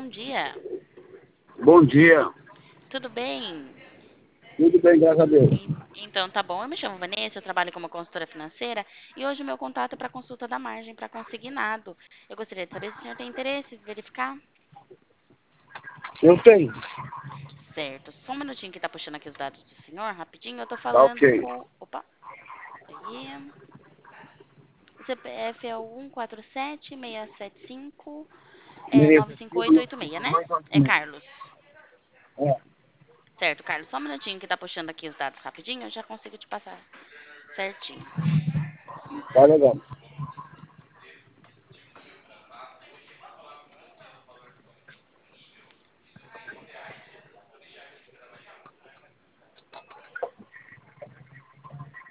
bom dia. Bom dia. Tudo bem? Tudo bem, graças a Deus. Então, tá bom. Eu me chamo Vanessa, eu trabalho como consultora financeira e hoje o meu contato é para consulta da margem para consignado. Eu gostaria de saber se o senhor tem interesse em verificar. Eu tenho. Certo. Só um minutinho que tá puxando aqui os dados do senhor, rapidinho. Eu tô Tá falando ok. com. Opa, aí. O CPF é o 147 675 95886, né? É Carlos. É, Certo, Carlos. Só um minutinho que tá puxando aqui os dados rapidinho, eu já consigo te passar certinho. tá legal.